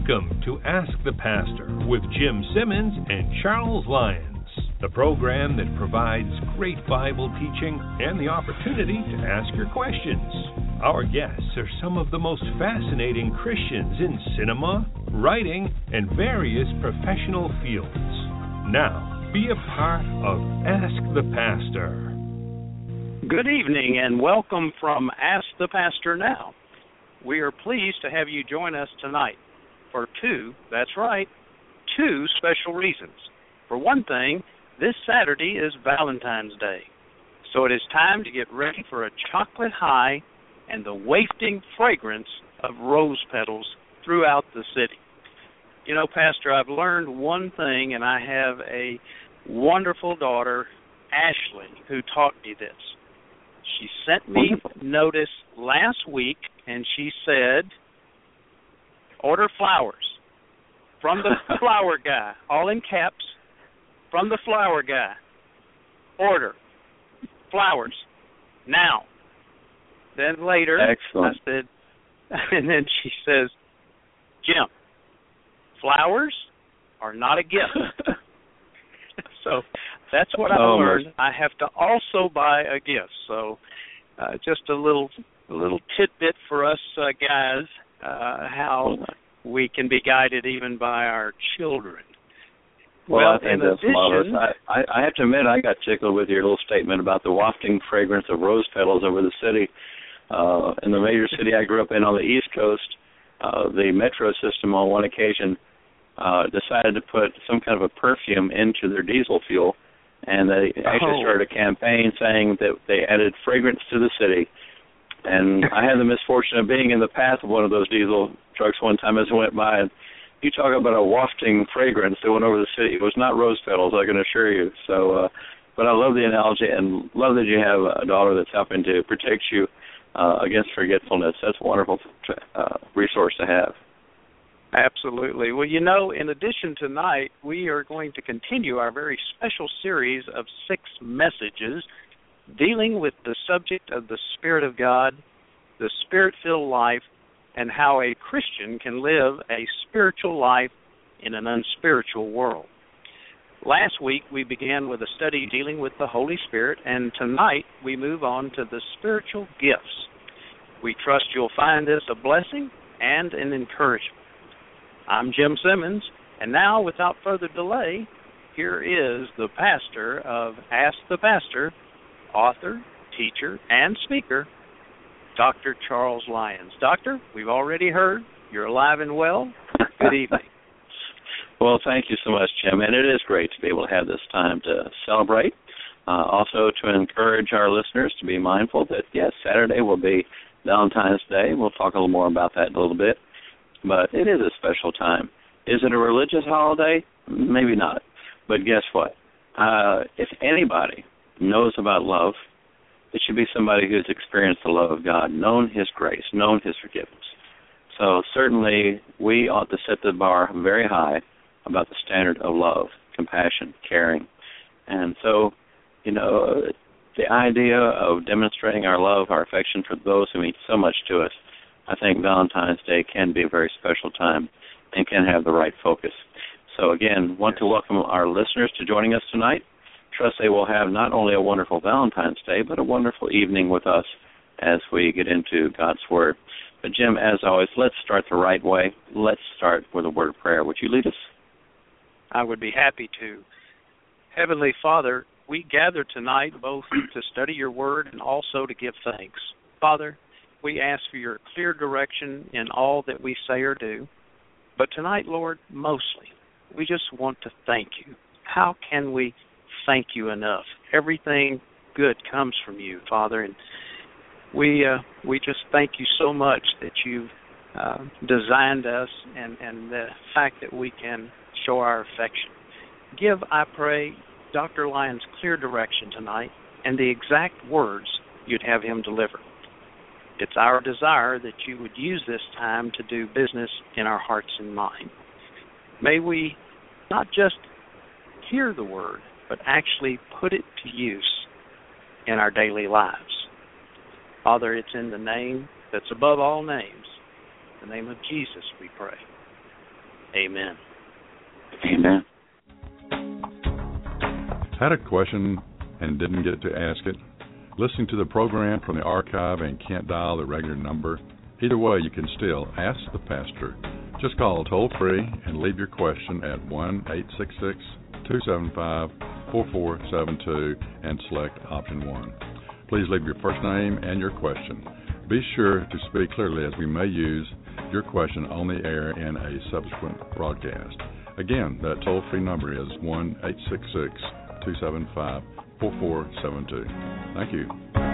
Welcome to Ask the Pastor with Jim Simmons and Charles Lyons, the program that provides great Bible teaching and the opportunity to ask your questions. Our guests are some of the most fascinating Christians in cinema, writing, and various professional fields. Now, be a part of Ask the Pastor. Good evening and welcome from Ask the Pastor Now. We are pleased to have you join us tonight for two special reasons. For one thing, this Saturday is Valentine's Day, so it is time to get ready for a chocolate high and the wafting fragrance of rose petals throughout the city. You know, Pastor, I've learned one thing, and I have a wonderful daughter, Ashley, who taught me this. She sent me notice last week, and she said, order flowers from the flower guy, all in caps, from the flower guy. Order flowers now. Then later, excellent. I said, and then she says, Jim, flowers are not a gift. So that's what I learned. I have to also buy a gift. So just a little tidbit for us guys, how we can be guided even by our children. Well, I think that's marvelous. I have to admit, I got tickled with your little statement about the wafting fragrance of rose petals over the city. In the major city I grew up in on the East Coast, the metro system on one occasion decided to put some kind of a perfume into their diesel fuel, and they actually started a campaign saying that they added fragrance to the city. And I had the misfortune of being in the path of one of those diesel trucks one time as I went by, and you talk about a wafting fragrance that went over the city. It was not rose petals, I can assure you. So, but I love the analogy and love that you have a daughter that's helping to protect you against forgetfulness. That's a wonderful resource to have. Absolutely. Well, you know, in addition tonight, we are going to continue our very special series of 6 messages dealing with the subject of the Spirit of God, the Spirit-filled life, and how a Christian can live a spiritual life in an unspiritual world. Last week, we began with a study dealing with the Holy Spirit, and tonight we move on to the spiritual gifts. We trust you'll find this a blessing and an encouragement. I'm Jim Simmons, and now, without further delay, here is the pastor of Ask the Pastor, author, teacher, and speaker, Dr. Charles Lyons. Doctor, we've already heard you're alive and well. Good evening. Well, thank you so much, Jim, and it is great to be able to have this time to celebrate. Also to encourage our listeners to be mindful that, yes, Saturday will be Valentine's Day. We'll talk a little more about that in a little bit. But it is a special time. Is it a religious holiday? Maybe not. But guess what? If anybody knows about love, it should be somebody who's experienced the love of God, known His grace, known His forgiveness. So certainly we ought to set the bar very high about the standard of love, compassion, caring. And so, you know, the idea of demonstrating our love, our affection for those who mean so much to us, I think Valentine's Day can be a very special time and can have the right focus. So again, want to welcome our listeners to joining us tonight. Trust they will have not only a wonderful Valentine's Day, but a wonderful evening with us as we get into God's Word. But Jim, as always, let's start the right way. Let's start with a word of prayer. Would you lead us? I would be happy to. Heavenly Father, we gather tonight both to study your Word and also to give thanks. Father, we ask for your clear direction in all that we say or do. But tonight, Lord, mostly, we just want to thank you. How can we thank you enough? Everything good comes from you, Father, and we just thank you so much that you've designed us and the fact that we can show our affection. Give, I pray, Dr. Lyons clear direction tonight and the exact words you'd have him deliver. It's our desire that you would use this time to do business in our hearts and mind. May we not just hear the word, but actually put it to use in our daily lives. Father, it's in the name that's above all names, the name of Jesus, we pray. Amen. Amen. Had a question and didn't get to ask it? Listening to the program from the archive and can't dial the regular number? Either way, you can still ask the pastor. Just call toll-free and leave your question at 1-866-275-4472 and select option 1. Please leave your first name and your question. Be sure to speak clearly, as we may use your question on the air in a subsequent broadcast. Again, that toll-free number is 1-866-275-4472. Thank you.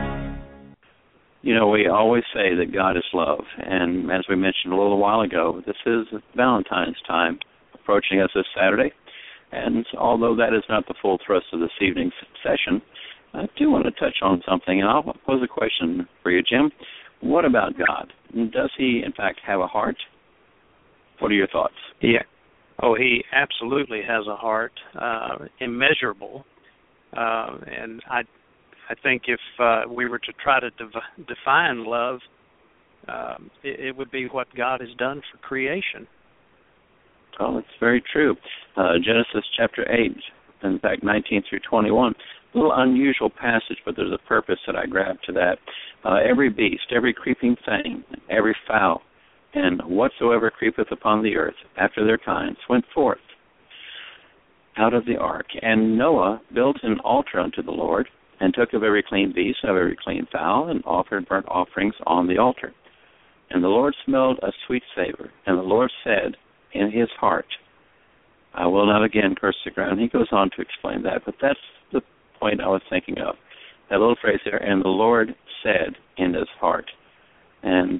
You know, we always say that God is love, and as we mentioned a little while ago, this is Valentine's time approaching us this Saturday, and although that is not the full thrust of this evening's session, I do want to touch on something, and I'll pose a question for you, Jim. What about God? Does he, in fact, have a heart? What are your thoughts? Yeah. Oh, he absolutely has a heart, immeasurable, and I think if we were to try to define love, it would be what God has done for creation. Oh, it's very true. Genesis chapter 8, in fact, 19 through 21. A little unusual passage, but there's a purpose that I grabbed to that. Every beast, every creeping thing, every fowl, and whatsoever creepeth upon the earth after their kinds went forth out of the ark. And Noah built an altar unto the Lord, and took of every clean beast, of every clean fowl, and offered burnt offerings on the altar. And the Lord smelled a sweet savor. And the Lord said in his heart, I will not again curse the ground. He goes on to explain that, but that's the point I was thinking of. That little phrase there, and the Lord said in his heart. And,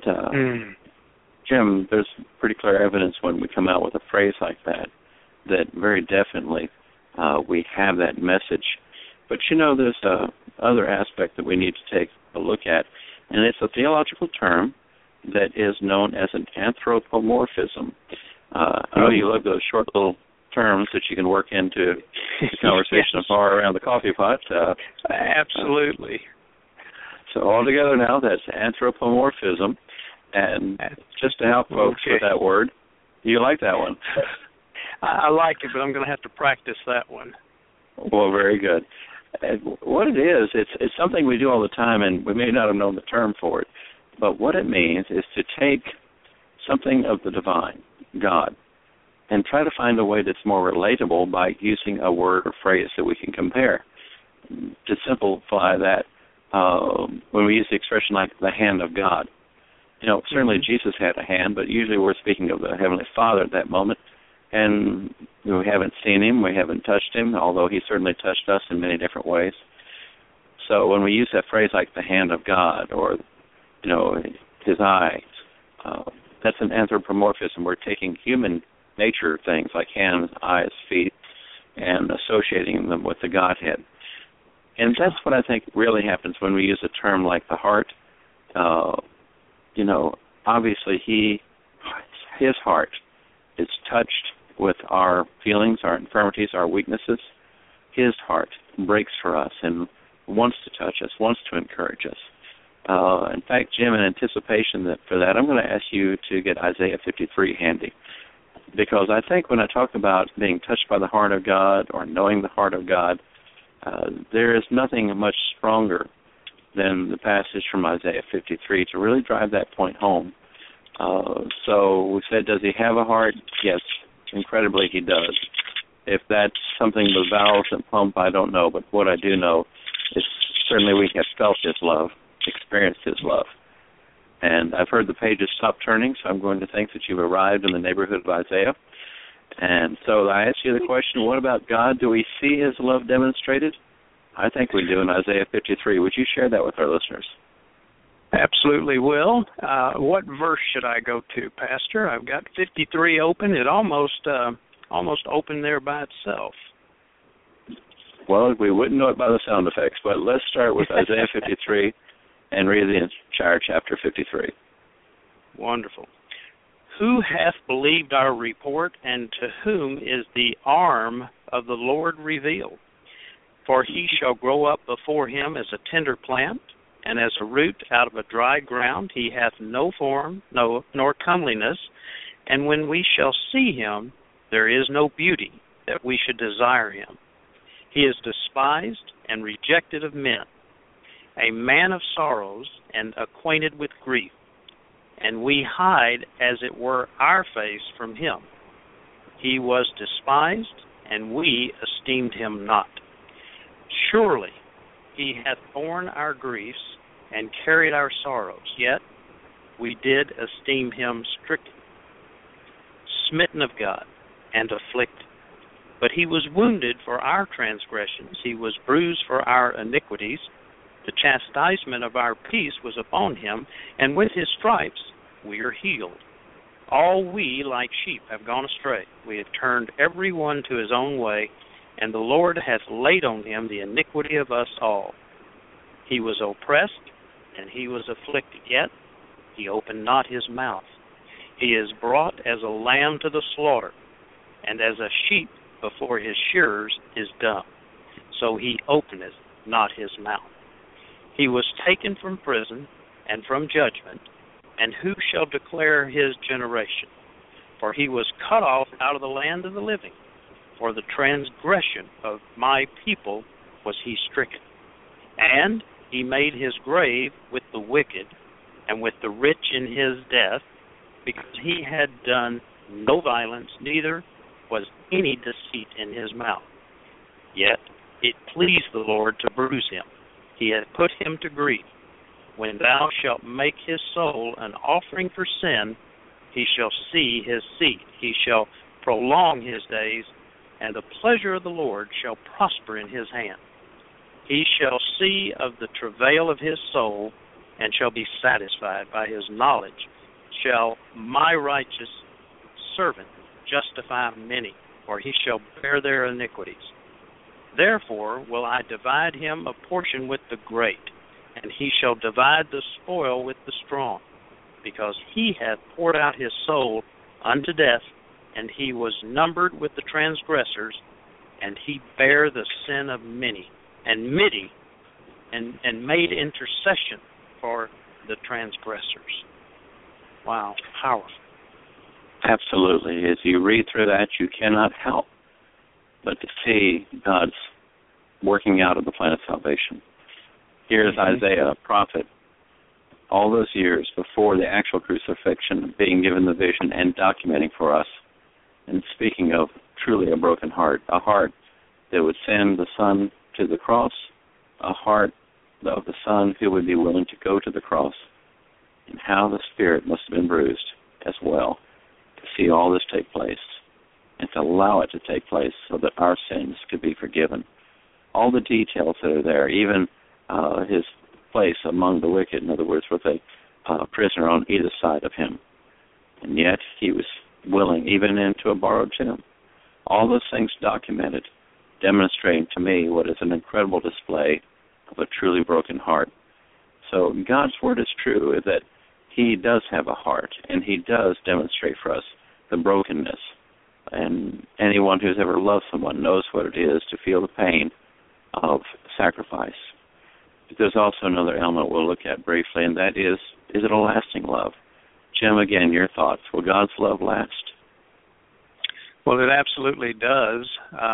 Jim, there's pretty clear evidence when we come out with a phrase like that, that very definitely we have that message. But, you know, there's other aspect that we need to take a look at, and it's a theological term that is known as an anthropomorphism. I know you love those short little terms that you can work into the conversation Yes. far around the coffee pot. Absolutely. So all together now, that's anthropomorphism. And just to help folks with that word, you like that one? I like it, but I'm going to have to practice that one. Well, very good. And what it is, it's something we do all the time, and we may not have known the term for it, but what it means is to take something of the divine, God, and try to find a way that's more relatable by using a word or phrase that we can compare. To simplify that, when we use the expression like the hand of God, you know, certainly Jesus had a hand, but usually we're speaking of the Heavenly Father at that moment, and we haven't seen him, we haven't touched him, although he certainly touched us in many different ways. So when we use that phrase like the hand of God or, you know, his eyes, that's an anthropomorphism. We're taking human nature things like hands, eyes, feet, and associating them with the Godhead. And that's what I think really happens when we use a term like the heart. You know, obviously his heart is touched with our feelings, our infirmities, our weaknesses. His heart breaks for us and wants to touch us, wants to encourage us. In fact, Jim, in anticipation for that, I'm going to ask you to get Isaiah 53 handy. Because I think when I talk about being touched by the heart of God or knowing the heart of God, there is nothing much stronger than the passage from Isaiah 53 to really drive that point home. So we said, does he have a heart? Yes, incredibly he does. If that's something the valves that pump, I don't know. But what I do know is certainly we have felt his love, experienced his love. And I've heard the pages stop turning, so I'm going to think that you've arrived in the neighborhood of Isaiah. And so I ask you the question, what about God? Do we see his love demonstrated? I think we do in Isaiah 53. Would you share that with our listeners? Absolutely will. What verse should I go to, Pastor? I've got 53 open. It almost opened there by itself. Well, we wouldn't know it by the sound effects, but let's start with Isaiah 53 and read the entire chapter 53. Wonderful. Who hath believed our report, and to whom is the arm of the Lord revealed? For he shall grow up before him as a tender plant, and as a root out of a dry ground. He hath no form, nor comeliness, And when we shall see him, there is no beauty that we should desire him. He is despised and rejected of men, a man of sorrows and acquainted with grief, and we hide, as it were, our face from him. He was despised, and we esteemed him not. Surely he hath borne our griefs and carried our sorrows, yet we did esteem him stricken, smitten of God, and afflicted. But he was wounded for our transgressions, he was bruised for our iniquities. The chastisement of our peace was upon him, and with his stripes we are healed. All we, like sheep, have gone astray. We have turned every one to his own way, and the Lord hath laid on him the iniquity of us all. He was oppressed, and he was afflicted, yet he opened not his mouth. He is brought as a lamb to the slaughter, and as a sheep before his shearers is dumb. So he openeth not his mouth. He was taken from prison and from judgment, and who shall declare his generation? For he was cut off out of the land of the living. For the transgression of my people was he stricken. And he made his grave with the wicked and with the rich in his death, because he had done no violence, neither was any deceit in his mouth. Yet it pleased the Lord to bruise him. He hath put him to grief. When thou shalt make his soul an offering for sin, he shall see his seed. He shall prolong his days, and the pleasure of the Lord shall prosper in his hand. He shall see of the travail of his soul, and shall be satisfied. By his knowledge shall my righteous servant justify many, for he shall bear their iniquities. Therefore will I divide him a portion with the great, and he shall divide the spoil with the strong, because he hath poured out his soul unto death, and he was numbered with the transgressors, and he bare the sin of many, and made intercession for the transgressors. Wow, powerful. Absolutely. As you read through that, you cannot help but to see God's working out of the plan of salvation. Here's Isaiah, a prophet, all those years before the actual crucifixion, being given the vision and documenting for us, and speaking of truly a broken heart, a heart that would send the Son to the cross, a heart of the Son who would be willing to go to the cross, and how the Spirit must have been bruised as well to see all this take place and to allow it to take place so that our sins could be forgiven. All the details that are there, even his place among the wicked, in other words, with a prisoner on either side of him. And yet he was willing, even into a borrowed tomb. All those things documented, demonstrating to me what is an incredible display of a truly broken heart. So God's word is true, that he does have a heart, and he does demonstrate for us the brokenness. And anyone who's ever loved someone knows what it is to feel the pain of sacrifice. But there's also another element we'll look at briefly, and that is it a lasting love? Jim, again, your thoughts. Will God's love last? Well, it absolutely does.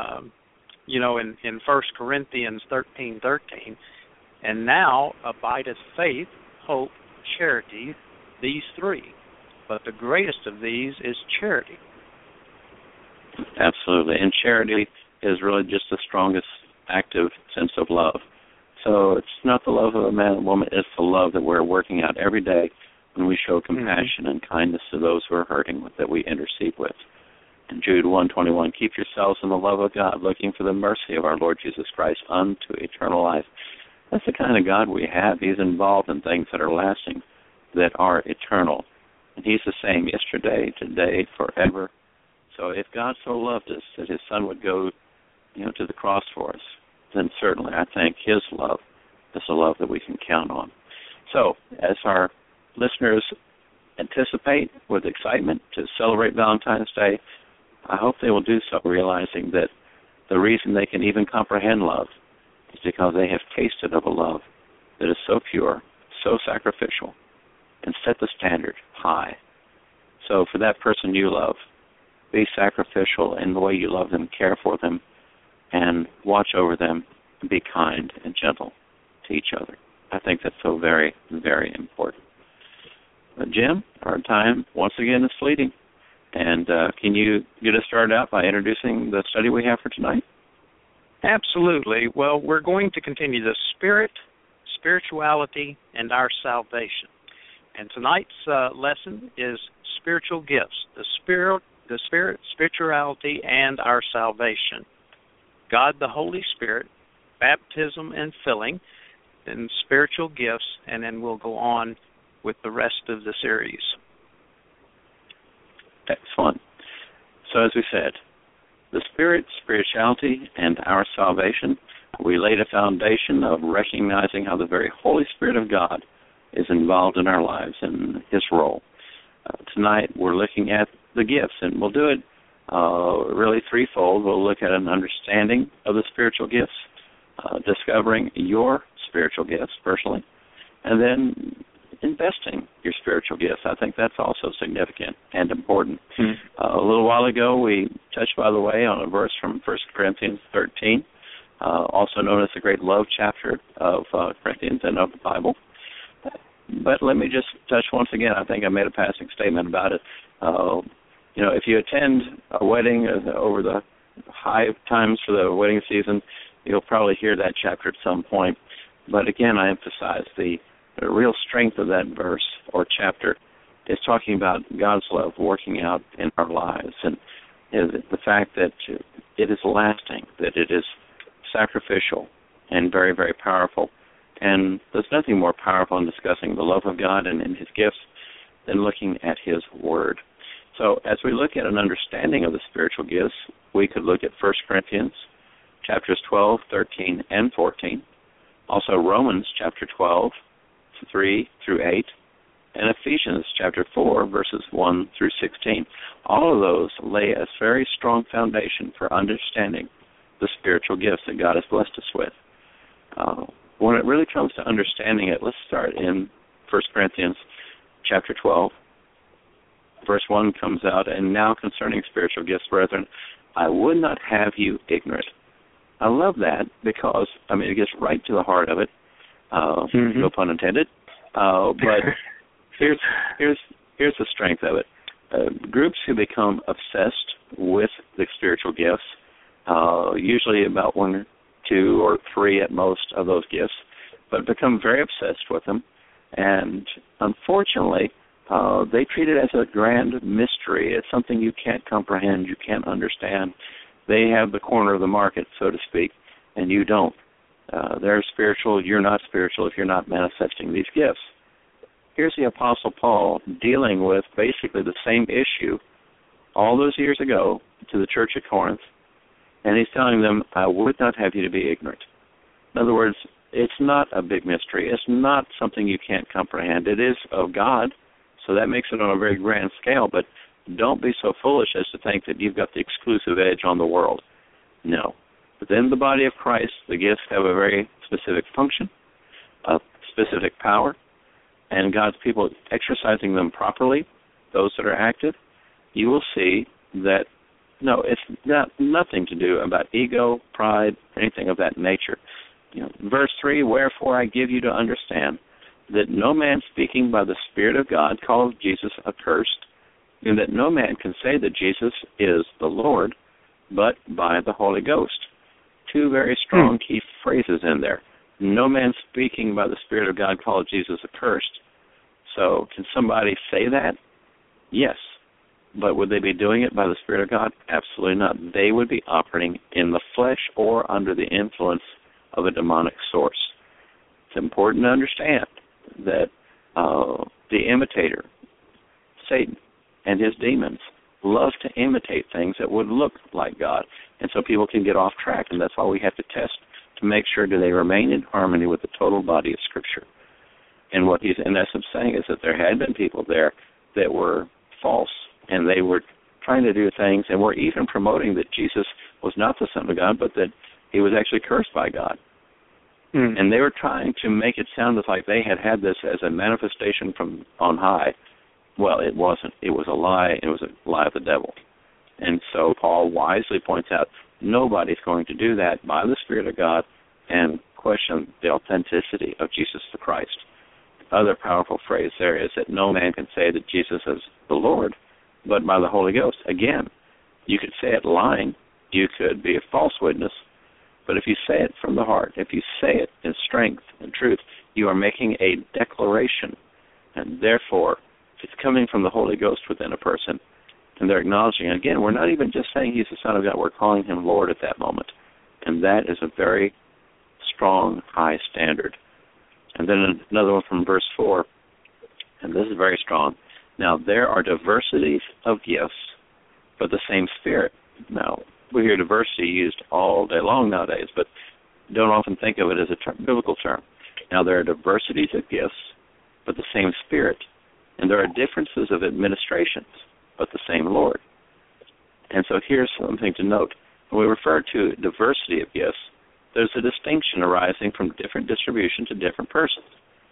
In 1 Corinthians 13:13, and now abideth faith, hope, charity, these three. But the greatest of these is charity. Absolutely. And charity is really just the strongest active sense of love. So it's not the love of a man and woman, it's the love that we're working out every day when we show compassion and kindness to those who are hurting, that we intercede with. In Jude 1:21, keep yourselves in the love of God, looking for the mercy of our Lord Jesus Christ unto eternal life. That's the kind of God we have. He's involved in things that are lasting, that are eternal. And he's the same yesterday, today, forever. So if God so loved us that his Son would go, to the cross for us, then certainly I think his love is a love that we can count on. So as our listeners anticipate with excitement to celebrate Valentine's Day, I hope they will do so realizing that the reason they can even comprehend love is because they have tasted of a love that is so pure, so sacrificial, and set the standard high, So for that person you love, be sacrificial in the way you love them, care for them, and watch over them, and be kind and gentle to each other. I think that's so very, very important. Jim, our time once again is fleeting. And can you get us started out by introducing the study we have for tonight? Absolutely. Well, we're going to continue the spirit, spirituality, and our salvation. And tonight's lesson is spiritual gifts, the spirit, spirituality, and our salvation. God the Holy Spirit, baptism and filling, and spiritual gifts, and then we'll go on with the rest of the series. Excellent. So as we said, the spirit, spirituality, and our salvation, we laid a foundation of recognizing how the very Holy Spirit of God is involved in our lives and his role. Tonight we're looking at the gifts, and we'll do it really threefold. We'll look at an understanding of the spiritual gifts, discovering your spiritual gifts personally, and then investing your spiritual gifts. I think that's also significant and important. A little while ago, we touched, by the way, on a verse from 1 Corinthians 13, also known as the great love chapter of Corinthians and of the Bible. But let me just touch once again. I think I made a passing statement about it. If you attend a wedding over the high times for the wedding season, you'll probably hear that chapter at some point. But again, I emphasize the real strength of that verse or chapter is talking about God's love working out in our lives, and the fact that it is lasting, that it is sacrificial and very, very powerful. And there's nothing more powerful in discussing the love of God and his gifts than looking at his word. So as we look at an understanding of the spiritual gifts, we could look at 1 Corinthians chapters 12, 13, and 14, also Romans chapter 12, 3 through 8, and Ephesians chapter 4, verses 1 through 16. All of those lay a very strong foundation for understanding the spiritual gifts that God has blessed us with. When it really comes to understanding it, let's start in 1 Corinthians chapter 12. Verse 1 comes out, and now concerning spiritual gifts, brethren, I would not have you ignorant. I love that because, it gets right to the heart of it. No pun intended. But here's the strength of it. Groups who become obsessed with the spiritual gifts, usually about 1, 2, or 3 at most of those gifts, but become very obsessed with them. And unfortunately, they treat it as a grand mystery. It's something you can't comprehend, you can't understand. They have the corner of the market, so to speak, and you don't. They're spiritual, you're not spiritual if you're not manifesting these gifts. Here's the Apostle Paul dealing with basically the same issue all those years ago to the church at Corinth, and he's telling them, I would not have you to be ignorant. In other words, it's not a big mystery. It's not something you can't comprehend. It is of God, so that makes it on a very grand scale, but don't be so foolish as to think that you've got the exclusive edge on the world. No. Within the body of Christ, the gifts have a very specific function, a specific power, and God's people exercising them properly, those that are active, you will see that, no, it's nothing to do about ego, pride, anything of that nature. Verse 3, wherefore I give you to understand that no man speaking by the Spirit of God calleth Jesus accursed, and that no man can say that Jesus is the Lord, but by the Holy Ghost. Two very strong key phrases in there. No man speaking by the Spirit of God calleth Jesus accursed. So can somebody say that? Yes. But would they be doing it by the Spirit of God? Absolutely not. They would be operating in the flesh or under the influence of a demonic source. It's important to understand that the imitator, Satan, and his demons love to imitate things that would look like God. And so people can get off track, and that's why we have to test to make sure do they remain in harmony with the total body of Scripture. And what he's in essence saying is that there had been people there that were false, and they were trying to do things and were even promoting that Jesus was not the Son of God, but that he was actually cursed by God. And they were trying to make it sound as like they had this as a manifestation from on high, Well, it wasn't. It was a lie. It was a lie of the devil. And so Paul wisely points out nobody's going to do that by the Spirit of God and question the authenticity of Jesus the Christ. Other powerful phrase there is that no man can say that Jesus is the Lord, but by the Holy Ghost. Again, you could say it lying. You could be a false witness. But if you say it from the heart, if you say it in strength and truth, you are making a declaration. And therefore, it's coming from the Holy Ghost within a person. And they're acknowledging, again, we're not even just saying he's the Son of God, we're calling him Lord at that moment. And that is a very strong, high standard. And then another one from verse 4, and this is very strong. Now, there are diversities of gifts, but the same Spirit. Now, we hear diversity used all day long nowadays, but don't often think of it as a biblical term. Now, there are diversities of gifts, but the same Spirit. And there are differences of administrations, but the same Lord. And so here's something to note. When we refer to diversity of gifts, there's a distinction arising from different distribution to different persons.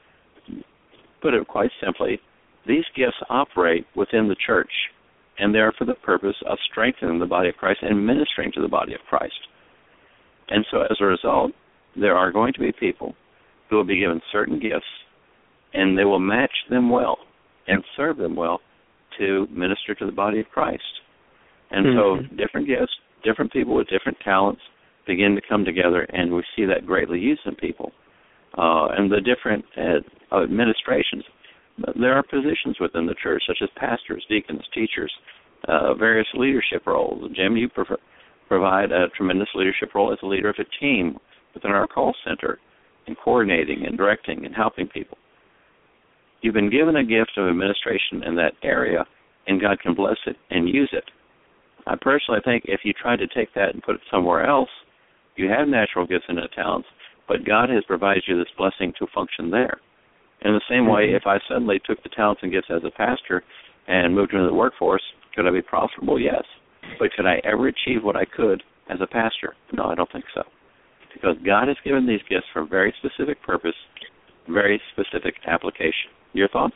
Put it quite simply, these gifts operate within the church, and they are for the purpose of strengthening the body of Christ and ministering to the body of Christ. And so as a result, there are going to be people who will be given certain gifts, and they will match them well and serve them well to minister to the body of Christ. And so different gifts, different people with different talents begin to come together, and we see that greatly used in people. And the different administrations. There are positions within the church, such as pastors, deacons, teachers, various leadership roles. Jim, you provide a tremendous leadership role as a leader of a team within our call center in coordinating and directing and helping people. You've been given a gift of administration in that area, and God can bless it and use it. I personally think if you tried to take that and put it somewhere else, you have natural gifts and talents, but God has provided you this blessing to function there. In the same way, if I suddenly took the talents and gifts as a pastor and moved into the workforce, could I be profitable? Yes. But could I ever achieve what I could as a pastor? No, I don't think so. Because God has given these gifts for a very specific purpose, very specific application. Your thoughts?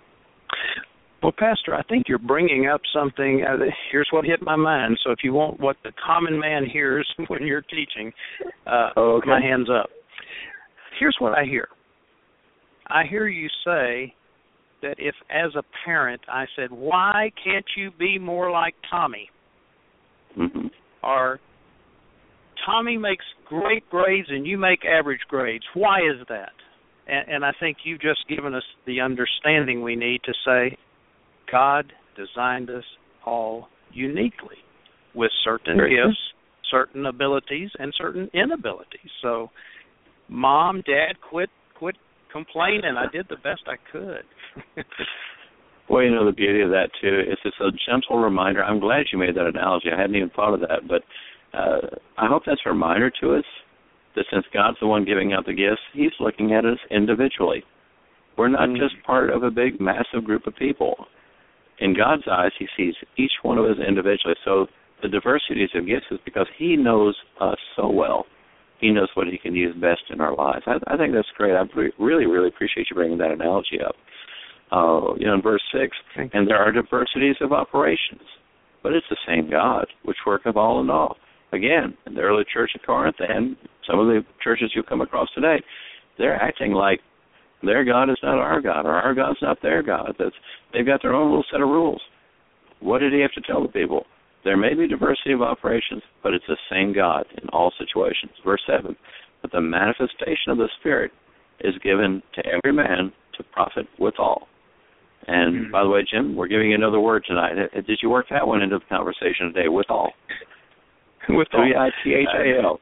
Well, Pastor, I think you're bringing up something. Here's what hit my mind. So if you want what the common man hears when you're teaching, okay. My hand's up. Here's what I hear. I hear you say that if, as a parent, I said, why can't you be more like Tommy? Mm-hmm. Or Tommy makes great grades and you make average grades. Why is that? And I think you've just given us the understanding we need to say, God designed us all uniquely with certain gifts, certain abilities, and certain inabilities. So, Mom, Dad, quit complaining. I did the best I could. Well, you know, the beauty of that, too, is it's a gentle reminder. I'm glad you made that analogy. I hadn't even thought of that. But I hope that's a reminder to us that since God's the one giving out the gifts, he's looking at us individually. We're not just part of a big, massive group of people. In God's eyes, he sees each one of us individually. So the diversities of gifts is because he knows us so well. He knows what he can use best in our lives. I think that's great. I really, really appreciate you bringing that analogy up. In verse 6, and there are diversities of operations, but it's the same God, which worketh all in all. Again, in the early church of Corinth and some of the churches you'll come across today, they're acting like their God is not our God, or our God's not their God. They've got their own little set of rules. What did he have to tell the people? There may be diversity of operations, but it's the same God in all situations. Verse 7, but the manifestation of the Spirit is given to every man to profit withal. And by the way, Jim, we're giving you another word tonight. Did you work that one into the conversation today, withal? Withal. W-I-T-H-A-L.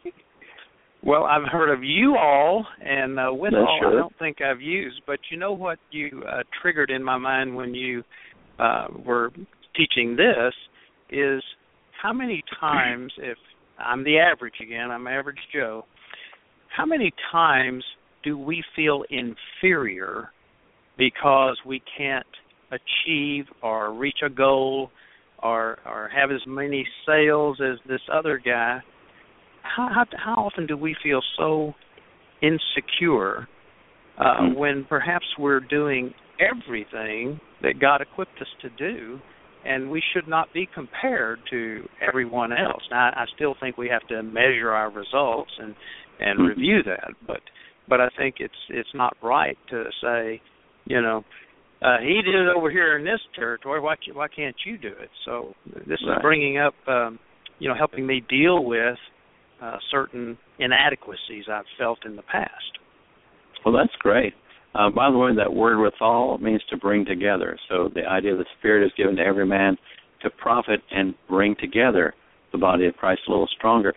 Well, I've heard of you all, and withal sure. I don't think I've used. But you know what you triggered in my mind when you were teaching this is how many times, if I'm the average again, I'm average Joe, how many times do we feel inferior because we can't achieve or reach a goal or have as many sales as this other guy? How often do we feel so insecure when perhaps we're doing everything that God equipped us to do, and we should not be compared to everyone else. Now, I still think we have to measure our results and review that, but I think it's not right to say, he did it over here in this territory. Why can't you do it? So this is bringing up, helping me deal with certain inadequacies I've felt in the past. Well, that's great. By the way, that word withal means to bring together. So the idea that the Spirit is given to every man to profit and bring together the body of Christ a little stronger.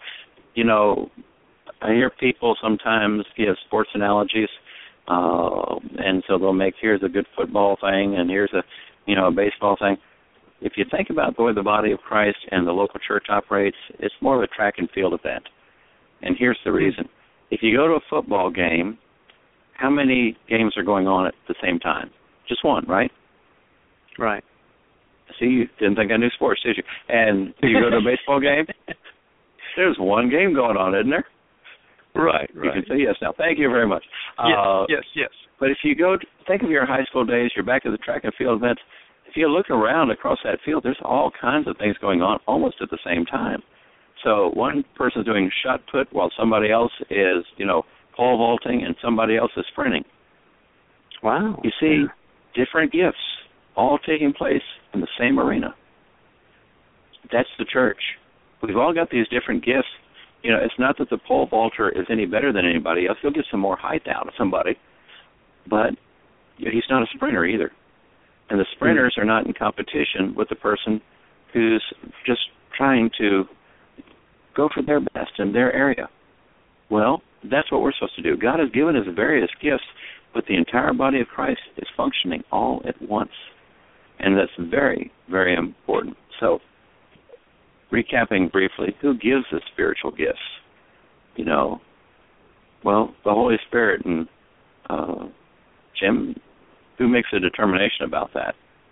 I hear people sometimes give sports analogies, and so they'll make, here's a good football thing and here's a baseball thing. If you think about the way the body of Christ and the local church operates, it's more of a track and field event. And here's the reason. If you go to a football game, how many games are going on at the same time? Just one, right? Right. See, you didn't think I knew sports, did you? And you go to a baseball game, there's one game going on, isn't there? Right. You can say yes now. Thank you very much. Yes. But if you think of your high school days, you're back at the track and field events, if you look around across that field, there's all kinds of things going on almost at the same time. So one person's doing shot put while somebody else is, pole vaulting, and somebody else is sprinting. Wow. You see different gifts all taking place in the same arena. That's the church. We've all got these different gifts. It's not that the pole vaulter is any better than anybody else. He'll get some more height out of somebody, but he's not a sprinter either. And the sprinters are not in competition with the person who's just trying to go for their best in their area. Well, that's what we're supposed to do. God has given us various gifts, but the entire body of Christ is functioning all at once. And that's very, very important. So, recapping briefly, who gives us spiritual gifts? Well, the Holy Spirit. And Jim, who makes a determination about that?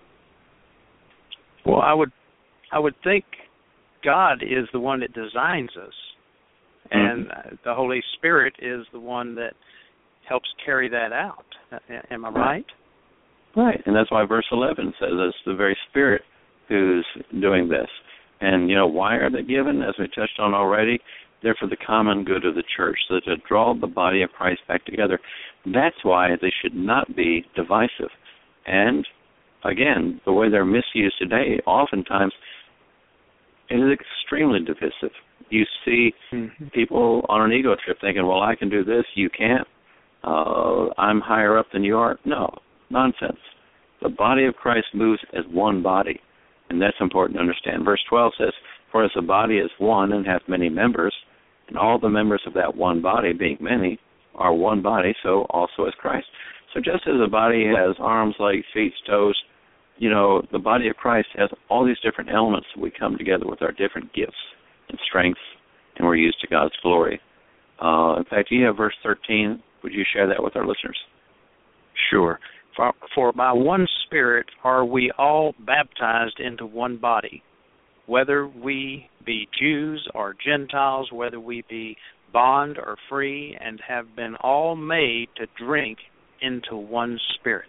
Well, I would think God is the one that designs us. And the Holy Spirit is the one that helps carry that out. Am I right? Right. And that's why verse 11 says it's the very Spirit who's doing this. And, why are they given? As we touched on already, they're for the common good of the church, so to draw the body of Christ back together. That's why they should not be divisive. And, again, the way they're misused today, oftentimes, it is extremely divisive. You see people on an ego trip thinking, well, I can do this, you can't. I'm higher up than you are. No, nonsense. The body of Christ moves as one body, and that's important to understand. Verse 12 says, for as the body is one and hath many members, and all the members of that one body, being many, are one body, so also is Christ. So just as a body has arms, legs, feet, toes, the body of Christ has all these different elements that we come together with our different gifts and strengths, and we're used to God's glory. In fact, you have verse 13. Would you share that with our listeners? Sure. For by one Spirit are we all baptized into one body, whether we be Jews or Gentiles, whether we be bond or free, and have been all made to drink into one Spirit.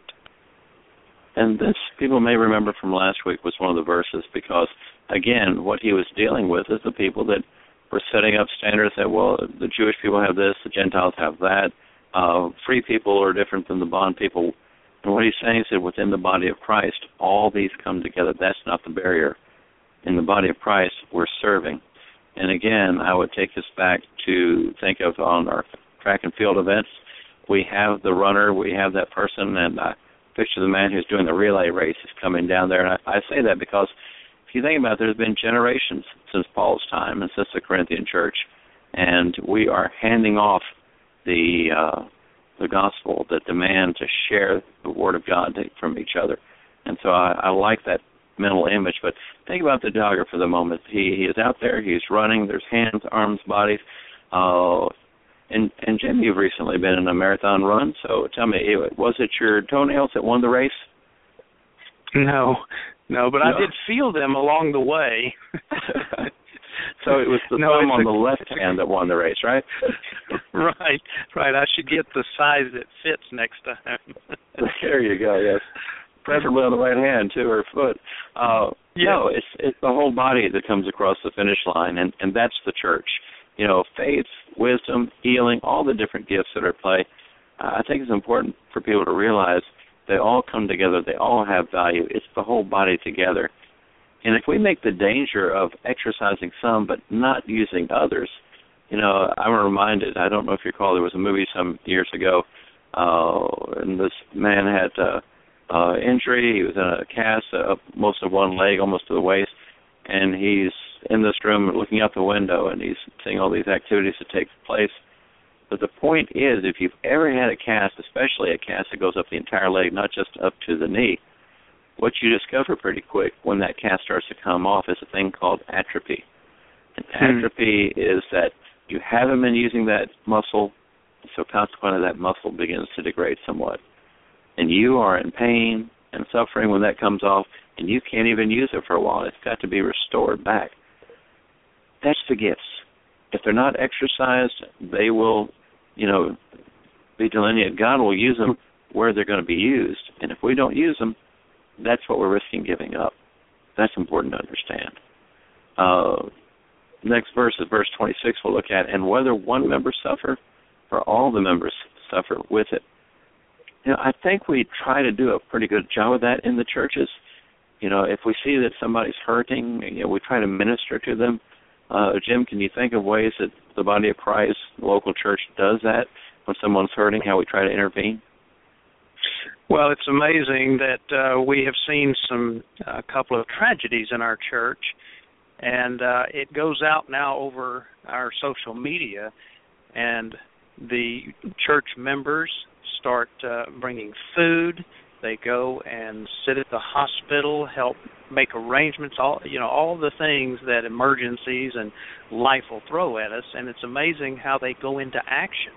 And this, people may remember from last week, was one of the verses because, again, what he was dealing with is the people that were setting up standards that, well, the Jewish people have this, the Gentiles have that, free people are different than the bond people. And what he's saying is that within the body of Christ, all these come together. That's not the barrier. In the body of Christ, we're serving. And again, I would take this back to think of on our track and field events. We have the runner, we have that person, and picture the man who's doing the relay race is coming down there. And I say that because if you think about it, there's been generations since Paul's time and since the Corinthian church, and we are handing off the gospel, the demand to share the word of God from each other. And so I like that mental image. But think about the jogger for the moment. He is out there, he's running, there's hands, arms, bodies. And Jim, you've recently been in a marathon run, so tell me, was it your toenails that won the race? No, but I did feel them along the way. So it was the thumb on the left hand that won the race, right? Right. I should get the size that fits next time. There you go, yes. Preferably on the right hand, too, or foot. No, it's the whole body that comes across the finish line, and that's the church. You know, faith, wisdom, healing, all the different gifts that are at play. I think it's important for people to realize they all come together. They all have value. It's the whole body together. And if we make the danger of exercising some but not using others, you know, I'm reminded, I don't know if you recall, there was a movie some years ago, and this man had injury. He was in a cast, most of one leg, almost to the waist, and he's in this room looking out the window, and he's seeing all these activities that take place. But the point is, if you've ever had a cast, especially a cast that goes up the entire leg, not just up to the knee, what you discover pretty quick when that cast starts to come off is a thing called atrophy. And atrophy is that you haven't been using that muscle, so consequently that muscle begins to degrade somewhat. And you are in pain and suffering when that comes off, and you can't even use it for a while. It's got to be restored back. That's the gifts. If they're not exercised, they will, you know, be delineated. God will use them where they're going to be used. And if we don't use them, that's what we're risking giving up. That's important to understand. Next verse is verse 26 we'll look at. And whether one member suffer or all the members suffer with it. You know, I think we try to do a pretty good job of that in the churches. You know, if we see that somebody's hurting, you know, we try to minister to them. Jim, can you think of ways that the body of Christ, the local church, does that when someone's hurting, how we try to intervene? Well, it's amazing that we have seen a couple of tragedies in our church, and it goes out now over our social media, and the church members start bringing food. They go and sit at the hospital, help make arrangements, all the things that emergencies and life will throw at us. And it's amazing how they go into action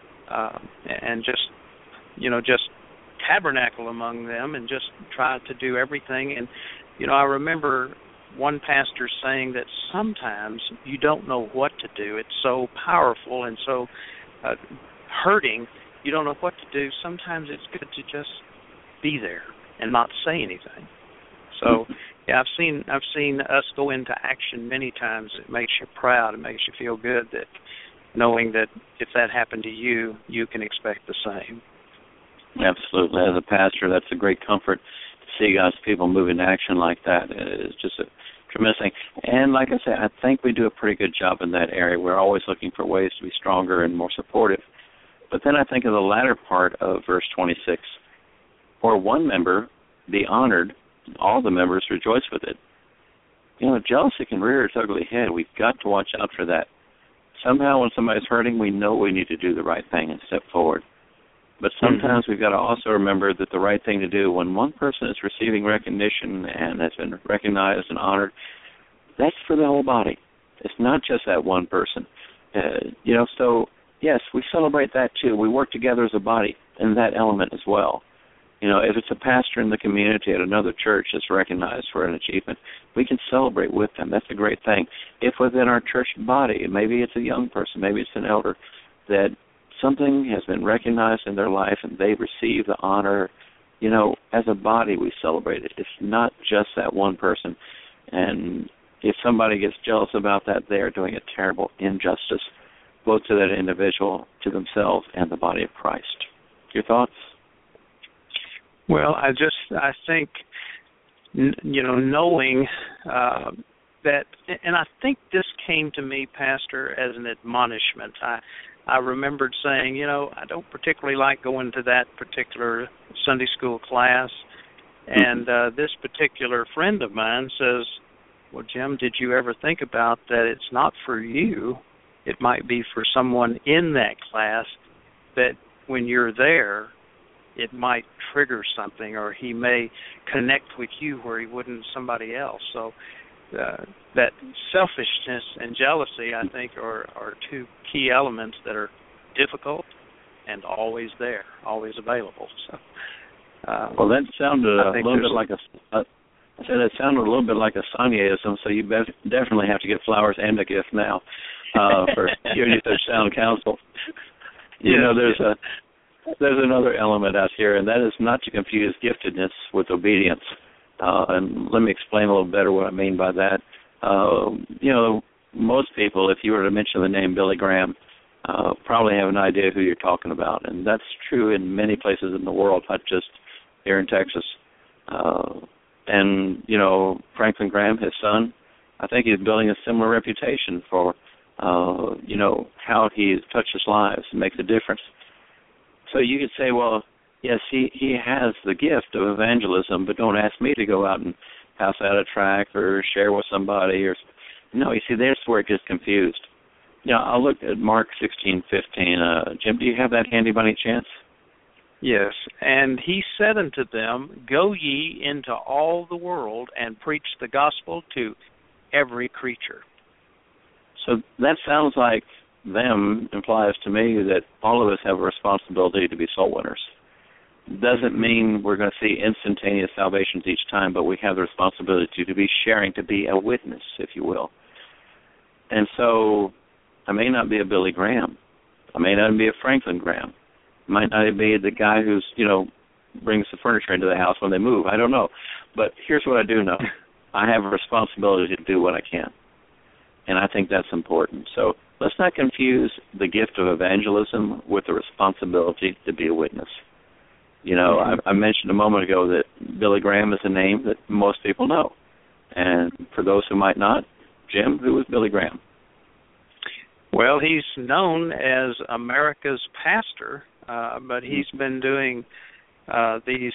and just tabernacle among them and just try to do everything. And, you know, I remember one pastor saying that sometimes you don't know what to do. It's so powerful and so hurting. You don't know what to do. Sometimes it's good to just be there and not say anything. So, yeah, I've seen us go into action many times. It makes you proud. It makes you feel good that knowing that if that happened to you, you can expect the same. Absolutely. As a pastor, that's a great comfort to see God's people move into action like that. It's just a tremendous thing. And like I said, I think we do a pretty good job in that area. We're always looking for ways to be stronger and more supportive. But then I think of the latter part of verse 26. Or one member be honored, all the members rejoice with it. You know, jealousy can rear its ugly head. We've got to watch out for that. Somehow when somebody's hurting, we know we need to do the right thing and step forward. But sometimes we've got to also remember that the right thing to do, when one person is receiving recognition and has been recognized and honored, that's for the whole body. It's not just that one person. So, yes, we celebrate that too. We work together as a body in that element as well. You know, if it's a pastor in the community at another church that's recognized for an achievement, we can celebrate with them. That's a great thing. If within our church body, maybe it's a young person, maybe it's an elder, that something has been recognized in their life and they receive the honor, you know, as a body we celebrate it. It's not just that one person. And if somebody gets jealous about that, they are doing a terrible injustice, both to that individual, to themselves, and the body of Christ. Your thoughts? Well, I think, knowing that, and I think this came to me, Pastor, as an admonishment. I remembered saying, I don't particularly like going to that particular Sunday school class, and this particular friend of mine says, well, Jim, did you ever think about that it's not for you? It might be for someone in that class that when you're there, it might trigger something, or he may connect with you where he wouldn't somebody else. So that selfishness and jealousy, I think, are two key elements that are difficult and always there, always available. So, well, that sounded a little bit like it sounded a little bit like a Sonyaism, so you definitely have to get flowers and a gift now for giving you such sound counsel. there's another element out here, and that is not to confuse giftedness with obedience. And let me explain a little better what I mean by that. Most people, if you were to mention the name Billy Graham, probably have an idea who you're talking about. And that's true in many places in the world, not just here in Texas. Franklin Graham, his son, I think he's building a similar reputation for, how he touches lives and makes a difference. So you could say, well, yes, he has the gift of evangelism, but don't ask me to go out and pass out a tract or share with somebody. No, you see, there's where it gets confused. I'll look at Mark 16:15. Jim, do you have that handy by any chance? Yes, and he said unto them, Go ye into all the world and preach the gospel to every creature. So that sounds like them implies to me that all of us have a responsibility to be soul winners. Doesn't mean we're going to see instantaneous salvations each time, but we have the responsibility to be sharing, to be a witness, if you will. And so I may not be a Billy Graham. I may not be a Franklin Graham. I might not be the guy who's, brings the furniture into the house when they move. I don't know. But here's what I do know. I have a responsibility to do what I can. And I think that's important. So let's not confuse the gift of evangelism with the responsibility to be a witness. I mentioned a moment ago that Billy Graham is a name that most people know. And for those who might not, Jim, who is Billy Graham? Well, he's known as America's pastor, but he's been doing these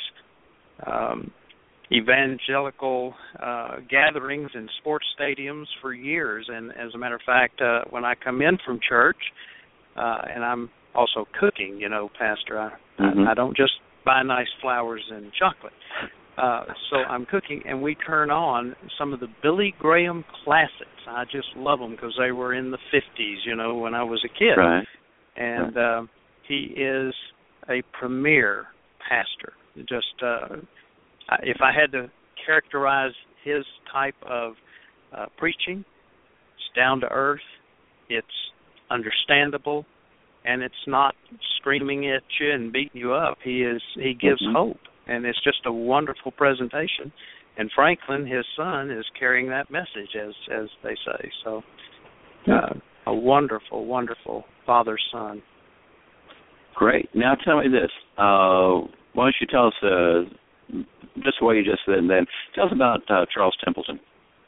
evangelical gatherings in sports stadiums for years. And as a matter of fact, when I come in from church, and I'm also cooking, Pastor, I don't just buy nice flowers and chocolate. So I'm cooking, and we turn on some of the Billy Graham classics. I just love them because they were in the 50s, when I was a kid. Right. And he is a premier pastor. Just if I had to characterize his type of preaching, it's down to earth, it's understandable, and it's not screaming at you and beating you up. He gives hope, and it's just a wonderful presentation. And Franklin, his son, is carrying that message, as they say. So, a wonderful, wonderful father-son. Great. Now tell me this. Why don't you tell us, just what you just said, and then tell us about Charles Templeton.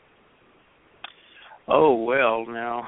Oh, well, now,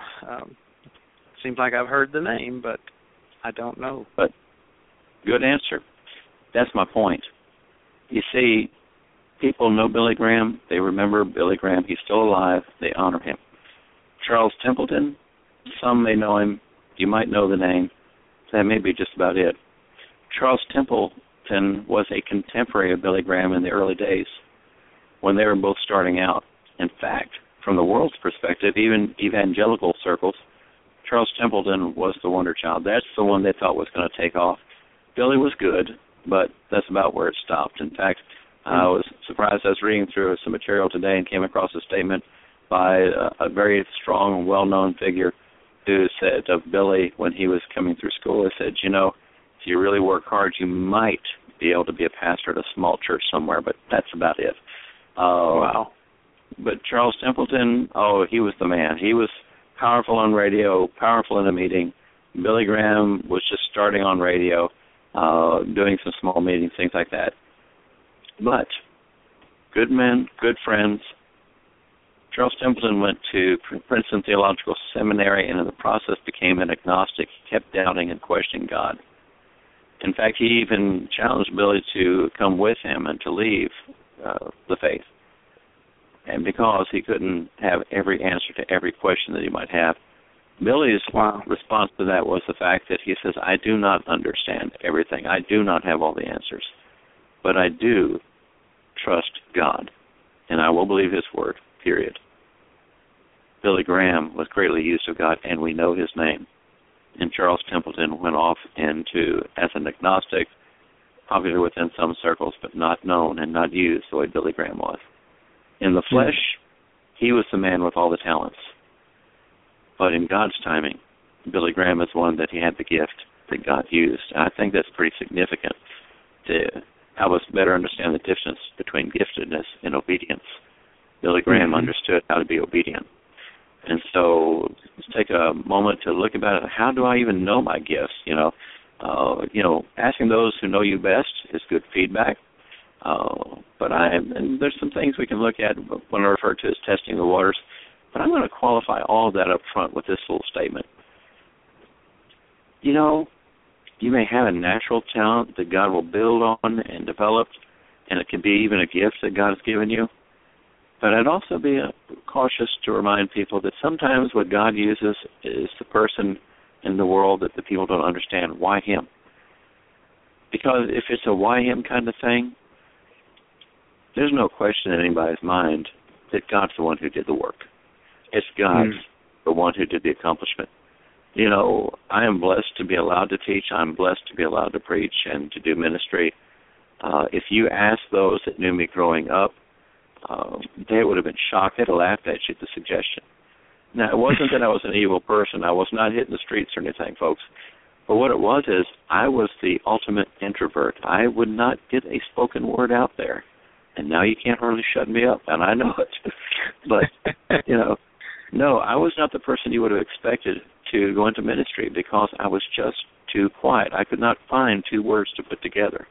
seems like I've heard the name, but I don't know. But good answer. That's my point. You see, people know Billy Graham. They remember Billy Graham. He's still alive. They honor him. Charles Templeton, some may know him. You might know the name. That may be just about it. Charles Templeton was a contemporary of Billy Graham in the early days when they were both starting out. In fact, from the world's perspective, even evangelical circles, Charles Templeton was the wonder child. That's the one they thought was going to take off. Billy was good, but that's about where it stopped. In fact, I was surprised. I was reading through some material today and came across a statement by a very strong and well-known figure who said of Billy when he was coming through school, he said, if you really work hard, you might be able to be a pastor at a small church somewhere, but that's about it. Wow. But Charles Templeton, he was the man. He was powerful on radio, powerful in a meeting. Billy Graham was just starting on radio, doing some small meetings, things like that. But good men, good friends. Charles Templeton went to Princeton Theological Seminary and in the process became an agnostic. He kept doubting and questioning God. In fact, he even challenged Billy to come with him and to leave the faith. And because he couldn't have every answer to every question that he might have, Billy's response to that was the fact that he says, I do not understand everything. I do not have all the answers. But I do trust God, and I will believe his word, period. Billy Graham was greatly used of God, and we know his name. And Charles Templeton went off as an agnostic, popular within some circles, but not known and not used the way Billy Graham was. In the flesh, he was the man with all the talents. But in God's timing, Billy Graham is one that he had the gift that God used. And I think that's pretty significant to help us better understand the difference between giftedness and obedience. Billy Graham understood how to be obedient. And so let's take a moment to look about it. How do I even know my gifts? Asking those who know you best is good feedback. And there's some things we can look at when I refer to as testing the waters. But I'm going to qualify all of that up front with this little statement. You may have a natural talent that God will build on and develop, and it can be even a gift that God has given you. But I'd also be cautious to remind people that sometimes what God uses is the person in the world that the people don't understand. Why him? Because if it's a why him kind of thing, there's no question in anybody's mind that God's the one who did the work. It's God, the one who did the accomplishment. I am blessed to be allowed to teach. I'm blessed to be allowed to preach and to do ministry. If you ask those that knew me growing up, they would have been shocked. They'd have laughed at you at the suggestion. Now, it wasn't that I was an evil person. I was not hitting the streets or anything, folks. But what it was is I was the ultimate introvert. I would not get a spoken word out there. And now you can't hardly shut me up, and I know it. But, no, I was not the person you would have expected to go into ministry because I was just too quiet. I could not find two words to put together.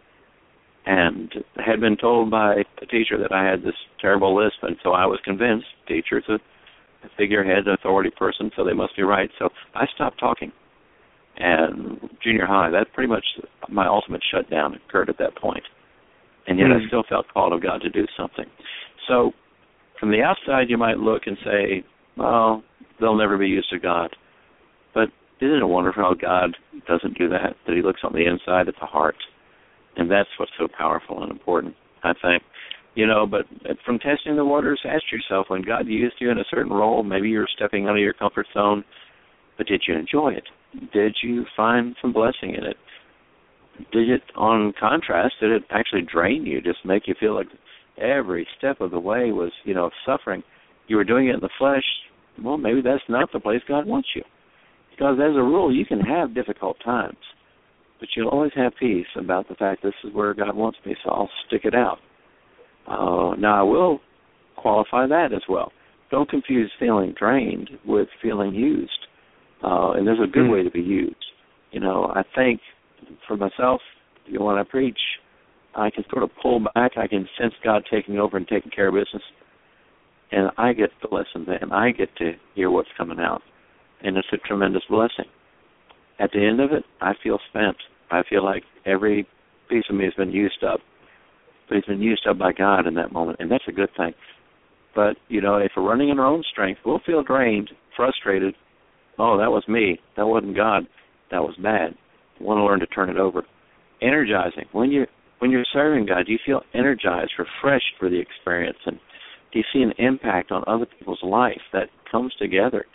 And I had been told by a teacher that I had this terrible lisp, and so I was convinced teacher's a figurehead, authority person, so they must be right. So I stopped talking. And junior high, that pretty much my ultimate shutdown occurred at that point. And yet I still felt called of God to do something. So from the outside, you might look and say, well, they'll never be used to God. But isn't it wonderful how God doesn't do that he looks on the inside at the heart? And that's what's so powerful and important, I think. But from testing the waters, ask yourself, when God used you in a certain role, maybe you're stepping out of your comfort zone, but did you enjoy it? Did you find some blessing in it? Did it, on contrast, did it actually drain you, just make you feel like every step of the way was, suffering? You were doing it in the flesh. Well, maybe that's not the place God wants you. Because as a rule, you can have difficult times, but you'll always have peace about the fact this is where God wants me, so I'll stick it out. Now, I will qualify that as well. Don't confuse feeling drained with feeling used. And there's a good way to be used. I think for myself, when I preach, I can sort of pull back. I can sense God taking over and taking care of business. And I get to listen then. I get to hear what's coming out. And it's a tremendous blessing. At the end of it, I feel spent. I feel like every piece of me has been used up. But it's been used up by God in that moment, and that's a good thing. But, if we're running in our own strength, we'll feel drained, frustrated. Oh, that was me. That wasn't God. That was bad. I want to learn to turn it over. Energizing. When you're serving God, do you feel energized, refreshed for the experience? And do you see an impact on other people's life that comes together?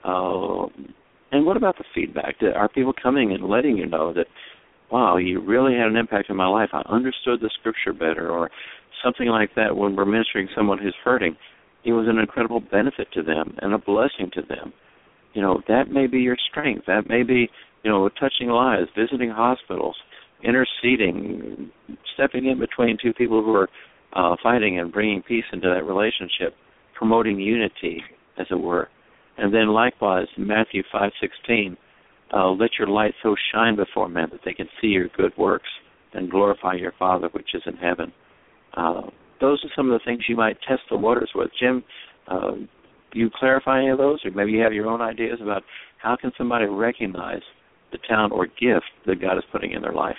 And what about the feedback? Are people coming and letting you know that, wow, you really had an impact on my life. I understood the Scripture better, or something like that. When we're ministering someone who's hurting, it was an incredible benefit to them and a blessing to them. That may be your strength. That may be, touching lives, visiting hospitals, interceding, stepping in between two people who are fighting and bringing peace into that relationship, promoting unity, as it were. And then likewise, Matthew 5:16, let your light so shine before men that they can see your good works and glorify your Father which is in heaven. Those are some of the things you might test the waters with. Jim, do you clarify any of those, or maybe you have your own ideas about how can somebody recognize the talent or gift that God is putting in their life?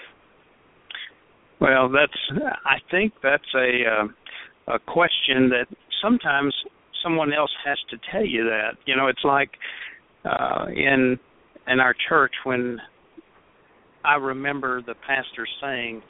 Well, I think that's a question that sometimes someone else has to tell you that. It's like in our church, when I remember the pastor saying,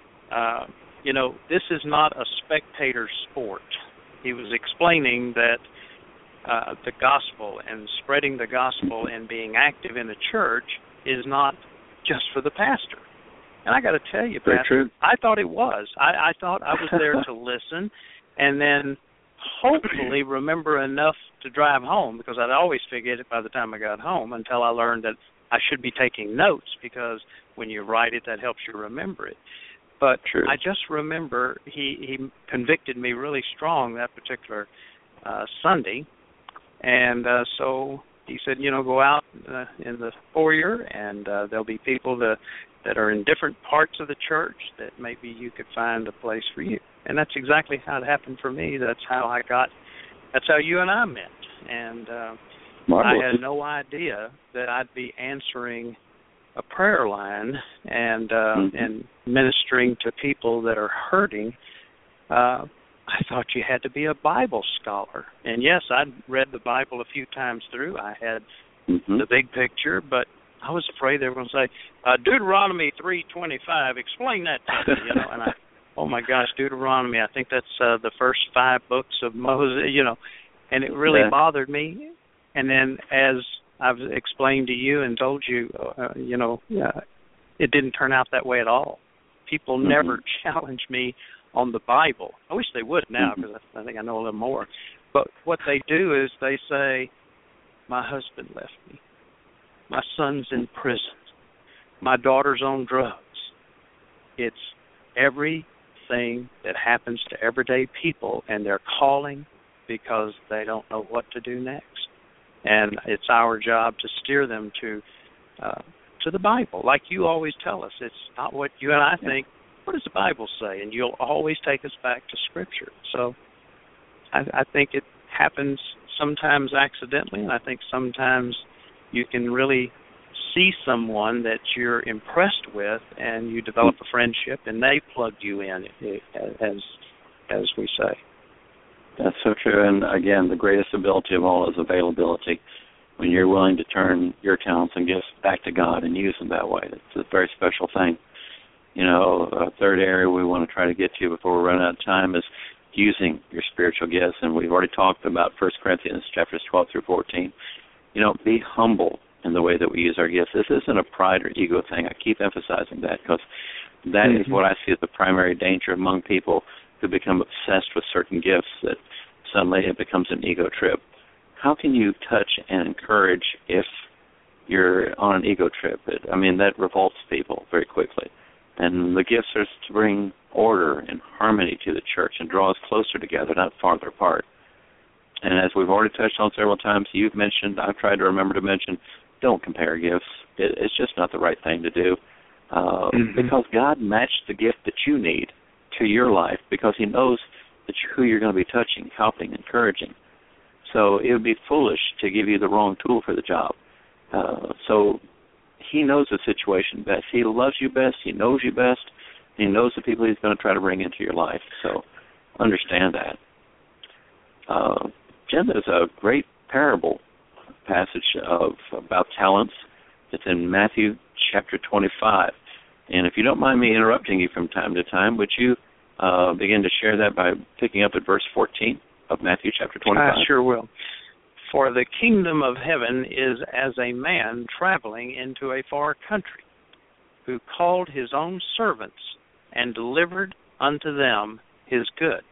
this is not a spectator sport. He was explaining that the gospel and spreading the gospel and being active in the church is not just for the pastor. And I got to tell you, Pastor, I thought it was. I thought I was there to listen and then hopefully remember enough to drive home, because I'd always forget it by the time I got home until I learned that I should be taking notes, because when you write it, that helps you remember it. But True. I just remember he convicted me really strong that particular Sunday, and so he said, go out in the foyer, and there'll be people that are in different parts of the church that maybe you could find a place for you. And that's exactly how it happened for me. That's how you and I met. And I had no idea that I'd be answering a prayer line and and ministering to people that are hurting. I thought you had to be a Bible scholar. And yes, I'd read the Bible a few times through. I had the big picture, but I was afraid they were going to say, Deuteronomy 3:25, explain that to me, And oh my gosh, Deuteronomy, I think that's the first 5 books of Moses, and it really bothered me. And then as I've explained to you and told you, it didn't turn out that way at all. People never challenge me on the Bible. I wish they would now, because I think I know a little more. But what they do is they say, my husband left me. My son's in prison. My daughter's on drugs. It's everything that happens to everyday people, and they're calling because they don't know what to do next. And it's our job to steer them to the Bible. Like you always tell us, it's not what you and I think. What does the Bible say? And you'll always take us back to Scripture. So I think it happens sometimes accidentally, and I think sometimes you can really see someone that you're impressed with, and you develop a friendship, and they plug you in, as we say. That's so true. And again, the greatest ability of all is availability. When you're willing to turn your talents and gifts back to God and use them that way, it's a very special thing. A third area we want to try to get to before we run out of time is using your spiritual gifts. And we've already talked about 1 Corinthians chapters 12 through 14. Be humble in the way that we use our gifts. This isn't a pride or ego thing. I keep emphasizing that, because that is what I see as the primary danger among people who become obsessed with certain gifts, that suddenly it becomes an ego trip. How can you touch and encourage if you're on an ego trip? That revolts people very quickly. And the gifts are to bring order and harmony to the church and draw us closer together, not farther apart. And as we've already touched on several times, you've mentioned, I've tried to remember to mention, don't compare gifts. It's just not the right thing to do. Because God matched the gift that you need to your life, because He knows who you're going to be touching, helping, encouraging. So it would be foolish to give you the wrong tool for the job. So He knows the situation best. He loves you best. He knows you best. He knows the people He's going to try to bring into your life. So understand that. Jim, there's a great parable passage about talents. It's in Matthew chapter 25. And if you don't mind me interrupting you from time to time, would you begin to share that by picking up at verse 14 of Matthew chapter 25? I sure will. For the kingdom of heaven is as a man traveling into a far country, who called his own servants and delivered unto them his goods.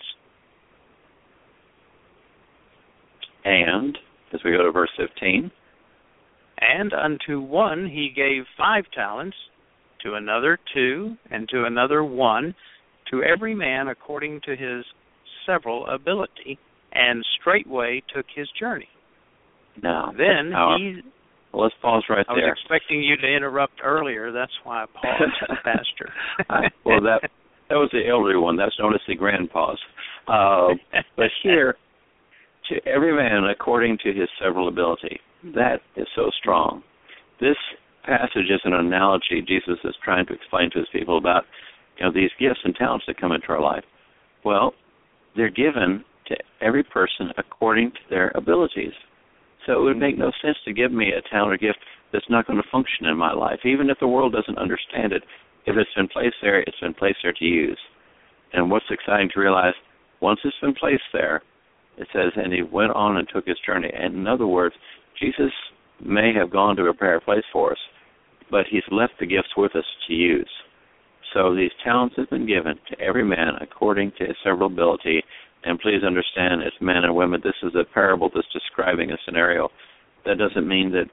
And, as we go to verse 15, and unto one he gave 5 talents, to another 2, and to another 1, to every man according to his several ability, and straightway took his journey. Now, then let's pause right there. I was expecting you to interrupt earlier. That's why I paused, Pastor. Well, that was the elderly one. That's known as the grand pause. But here, to every man according to his several ability. That is so strong. This passage is an analogy Jesus is trying to explain to his people about, these gifts and talents that come into our life. Well, they're given to every person according to their abilities. So it would make no sense to give me a talent or gift that's not going to function in my life, even if the world doesn't understand it. If it's been placed there, it's been placed there to use. And what's exciting to realize, once it's been placed there, it says, and he went on and took his journey. And in other words, Jesus may have gone to prepare a place for us, but he's left the gifts with us to use. So these talents have been given to every man according to his several ability. And please understand, as men and women, this is a parable that's describing a scenario. That doesn't mean that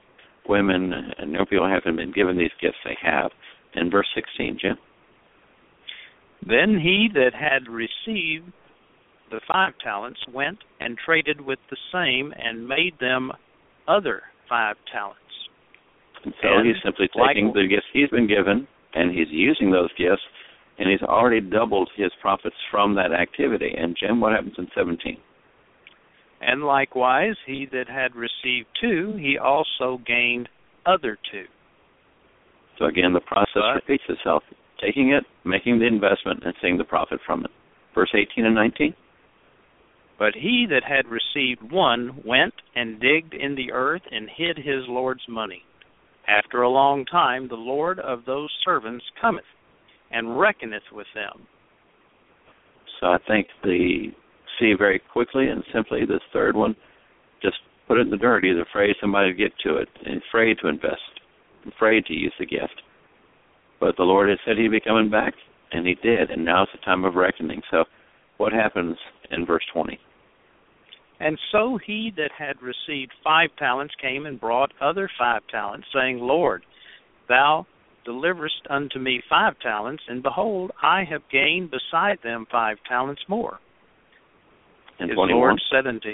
women, and young people haven't been given these gifts, they have. In verse 16, Jim. Then he that had received the 5 talents went and traded with the same and made them other 5 talents. And so he's simply taking the gifts he's been given, and he's using those gifts, and he's already doubled his profits from that activity. And Jim, what happens in 17? And likewise, he that had received 2, he also gained other 2. So again, the process repeats itself. Taking it, making the investment, and seeing the profit from it. Verse 18 and 19. But he that had received 1 went and digged in the earth and hid his Lord's money. After a long time, the Lord of those servants cometh and reckoneth with them. So I think see very quickly and simply this third one, just put it in the dirt. He's afraid somebody will get to it, and afraid to invest, afraid to use the gift. But the Lord had said he'd be coming back, and he did, and now it's the time of reckoning. So what happens in verse 20? And so he that had received 5 talents came and brought other 5 talents, saying, Lord, thou deliverest unto me 5 talents, and behold, I have gained beside them 5 talents more. And His Lord said unto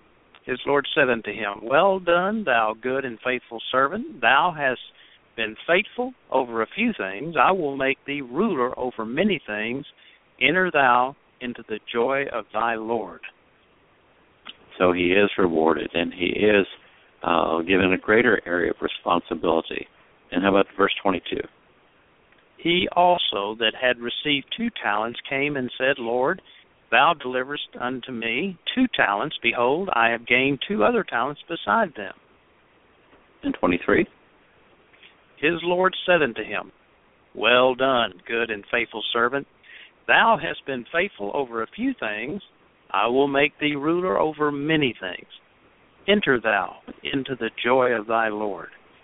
him, Well done, thou good and faithful servant. Thou hast been faithful over a few things. I will make thee ruler over many things. Enter thou into the joy of thy Lord. So he is rewarded, and he is given a greater area of responsibility. And how about verse 22? He also that had received 2 talents came and said, Lord, thou deliverest unto me 2 talents. Behold, I have gained 2 other talents beside them. And 23? His Lord said unto him, Well done, good and faithful servant. Thou hast been faithful over a few things. I will make thee ruler over many things. Enter thou into the joy of thy Lord.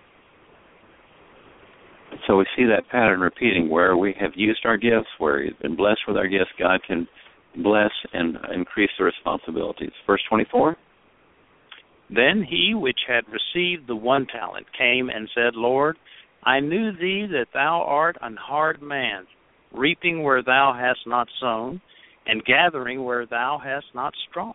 So we see that pattern repeating where we have used our gifts, where we've been blessed with our gifts, God can bless and increase the responsibilities. Verse 24. Then he which had received the 1 talent came and said, Lord, I knew thee that thou art an hard man, reaping where thou hast not sown, and gathering where thou hast not strawed.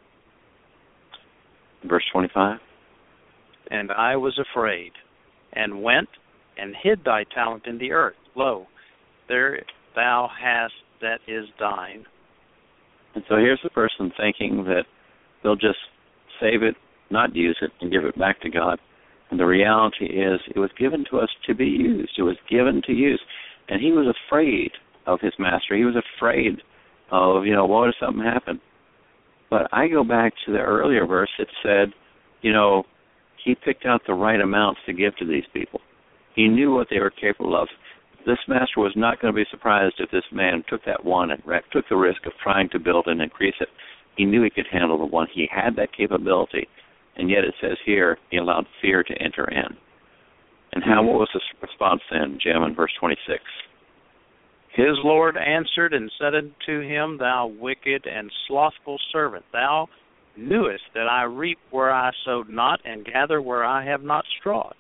Verse 25. And I was afraid, and went and hid thy talent in the earth. Lo, there thou hast that is thine. And so here's the person thinking that they'll just save it, not use it, and give it back to God. And the reality is it was given to us to be used. It was given to use. And he was afraid of his master. He was afraid of, what if something happened? But I go back to the earlier verse that said, he picked out the right amounts to give to these people. He knew what they were capable of. This master was not going to be surprised if this man took that 1 and took the risk of trying to build and increase it. He knew he could handle the 1. He had that capability. And yet it says here, he allowed fear to enter in. And what was the response then, Jim, in verse 26? His Lord answered and said unto him, Thou wicked and slothful servant, thou knewest that I reap where I sowed not, and gather where I have not strawed.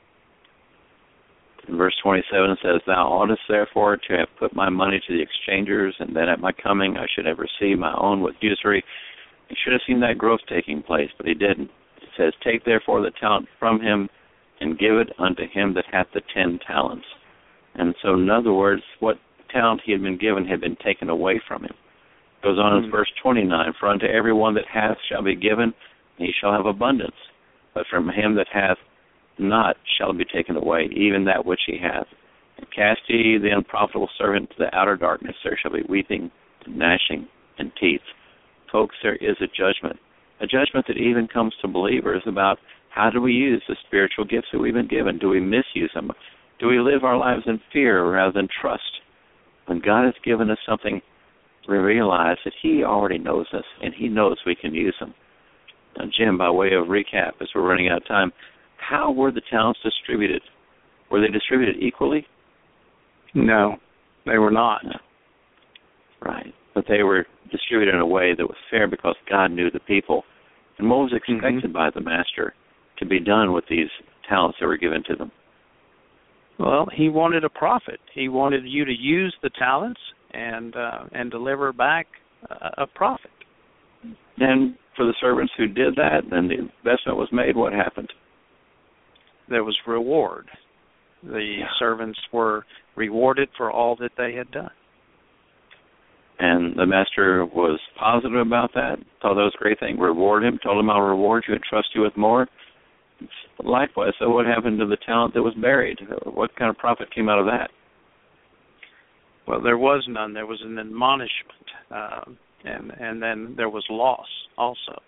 And verse 27 says, Thou oughtest therefore to have put my money to the exchangers, and then at my coming I should have received my own with usury. He should have seen that growth taking place, but he didn't. It says, Take therefore the talent from him, and give it unto him that hath the 10 talents. And so, in other words, what talent he had been given had been taken away from him. It goes on in verse 29, For unto every one that hath shall be given, and he shall have abundance. But from him that hath not shall be taken away, even that which he hath. And cast ye the unprofitable servant to the outer darkness, there shall be weeping, and gnashing, and teeth. Folks, there is a judgment that even comes to believers about how do we use the spiritual gifts that we've been given? Do we misuse them? Do we live our lives in fear rather than trust? When God has given us something, we realize that he already knows us, and he knows we can use them. Now, Jim, by way of recap, as we're running out of time, how were the talents distributed? Were they distributed equally? No, they were not. No. Right. But they were distributed in a way that was fair because God knew the people. And what was expected by the master to be done with these talents that were given to them? Well, he wanted a profit. He wanted you to use the talents and deliver back a profit. And for the servants who did that, and the investment was made, what happened? There was reward. The servants were rewarded for all that they had done. And the master was positive about that, thought that was a great thing, reward him, told him I'll reward you and trust you with more. Likewise, so what happened to the talent that was buried? What kind of profit came out of that? Well, there was none. There was an admonishment, and then there was loss also.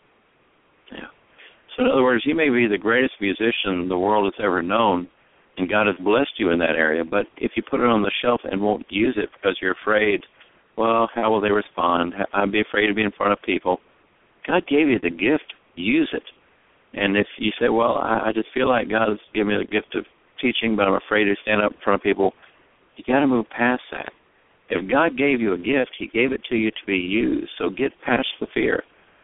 Yeah. So in other words, you may be the greatest musician the world has ever known, and God has blessed you in that area, but if you put it on the shelf and won't use it because you're afraid, well, how will they respond? I'd be afraid to be in front of people. God gave you the gift. Use it. And if you say, well, I just feel like God has given me the gift of teaching, but I'm afraid to stand up in front of people, you got to move past that. If God gave you a gift, he gave it to you to be used. So get past the fear.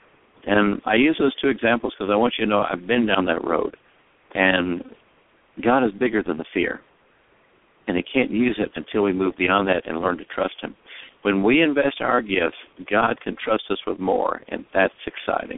And I use those two examples because I want you to know I've been down that road. And God is bigger than the fear. And he can't use it until we move beyond that and learn to trust him. When we invest our gifts, God can trust us with more, and that's exciting.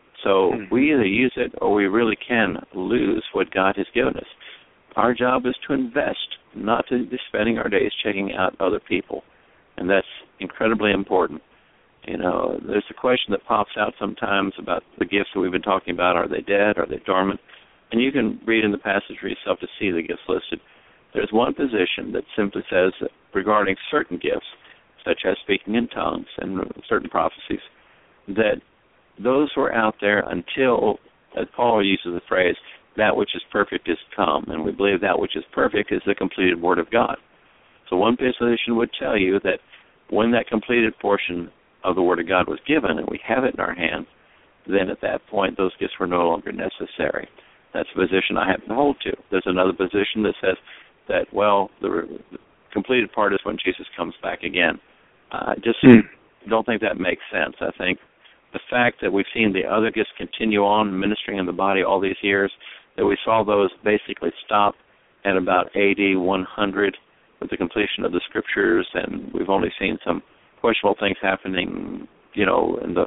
So we either use it or we really can lose what God has given us. Our job is to invest, not to be spending our days checking out other people. And that's incredibly important. You know, there's a question that pops out sometimes about the gifts that we've been talking about. Are they dead? Are they dormant? And you can read in the passage for yourself to see the gifts listed. There's one position that simply says that regarding certain gifts, such as speaking in tongues and certain prophecies, that those were out there until, as Paul uses the phrase, that which is perfect is come. And we believe that which is perfect is the completed Word of God. So one position would tell you that when that completed portion of the Word of God was given and we have it in our hand, then at that point those gifts were no longer necessary. That's a position I happen to hold to. There's another position that says that, well, the completed part is when Jesus comes back again. I just don't think that makes sense. I think the fact that we've seen the other gifts continue on ministering in the body all these years, that we saw those basically stop at about AD 100 with the completion of the Scriptures, and we've only seen some questionable things happening, you know, in the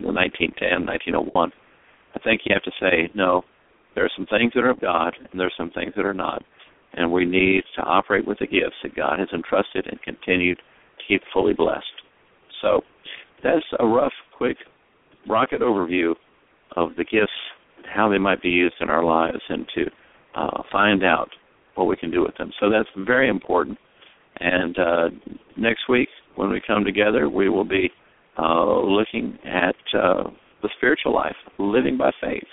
1910, 1901. I think you have to say, no, there are some things that are of God, and there are some things that are not, and we need to operate with the gifts that God has entrusted and continue to keep fully blessed. So that's a rough, quick rocket overview of the gifts, how they might be used in our lives, and to find out what we can do with them. So that's very important. And next week, when we come together, we will be looking at the spiritual life, living by faith.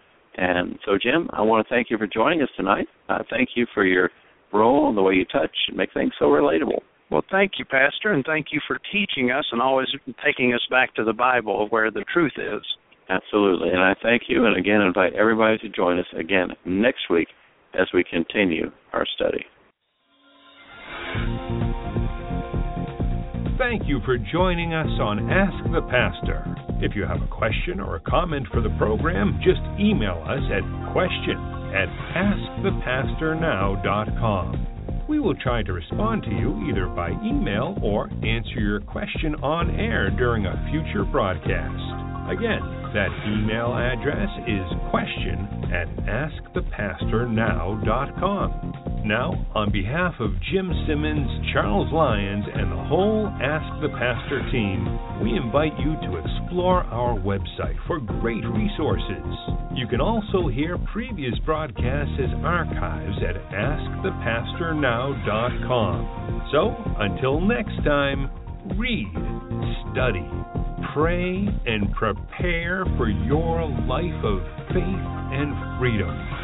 And so, Jim, I want to thank you for joining us tonight. Thank you for your role and the way you touch and make things so relatable. Well, thank you, Pastor, and thank you for teaching us and always taking us back to the Bible of where the truth is. Absolutely, and I thank you, and again invite everybody to join us again next week as we continue our study. Thank you for joining us on Ask the Pastor. If you have a question or a comment for the program, just email us at question@askthepastornow.com. We will try to respond to you either by email or answer your question on air during a future broadcast. Again, that email address is question@askthepastornow.com. Now, on behalf of Jim Simmons, Charles Lyons, and the whole Ask the Pastor team, we invite you to explore our website for great resources. You can also hear previous broadcasts as archives at AskThePastorNow.com. So, until next time, read, study, pray, and prepare for your life of faith and freedom.